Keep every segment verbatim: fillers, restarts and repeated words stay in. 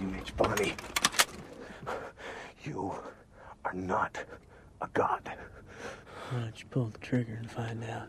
Teenage Bonnie, you are not a god. Why don't you pull the trigger and find out?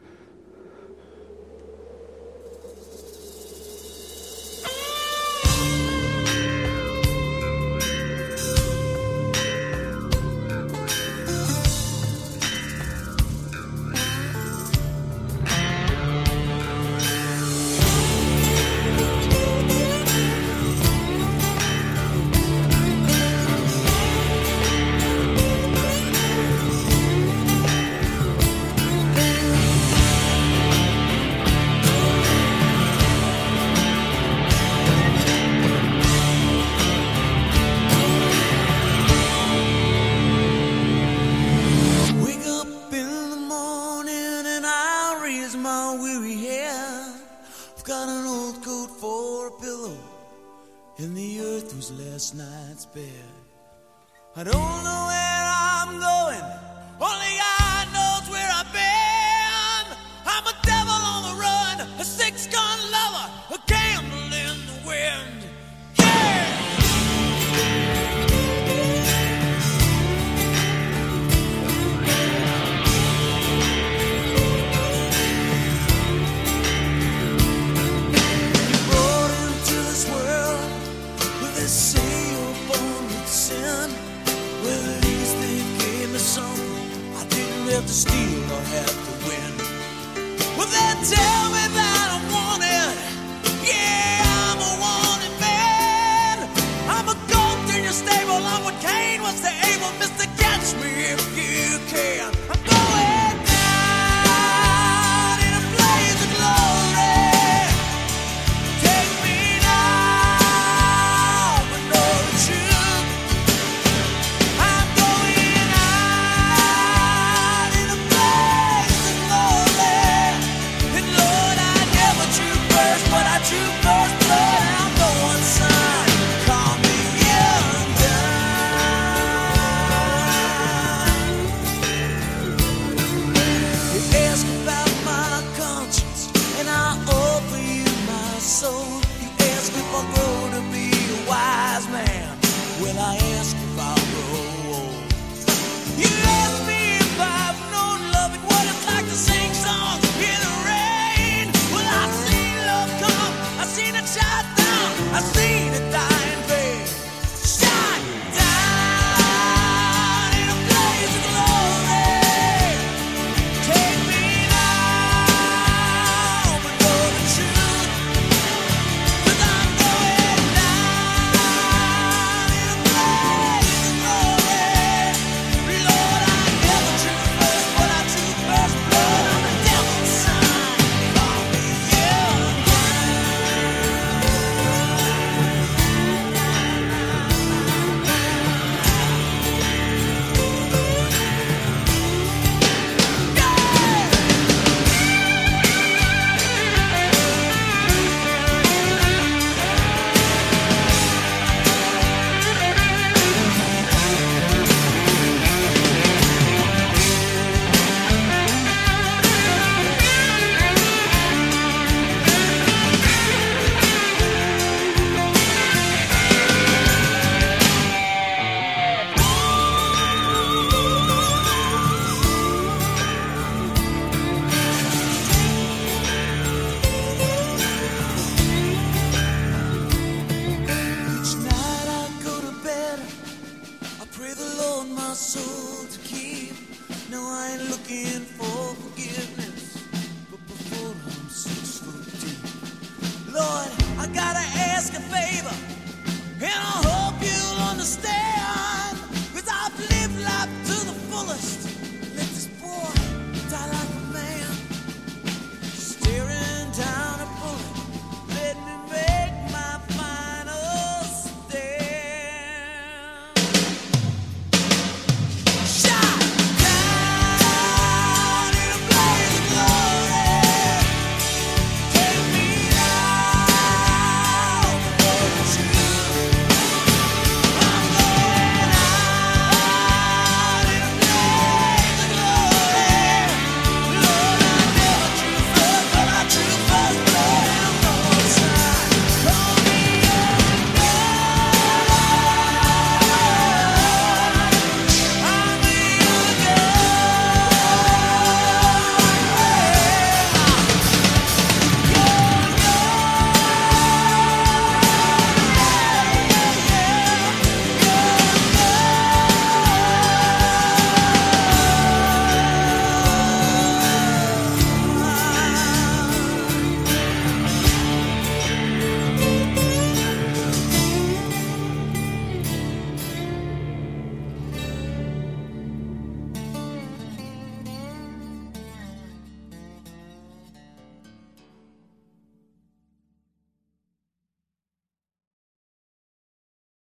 Last night's bed. I don't know where I'm going, only God knows where I've been. I'm a devil on the run, a six-gun lover, a candle in the wind. Yeah! Brought into this world with this seal born with sin. Well, at least they gave me something I didn't have to steal or have to win. Well, that tell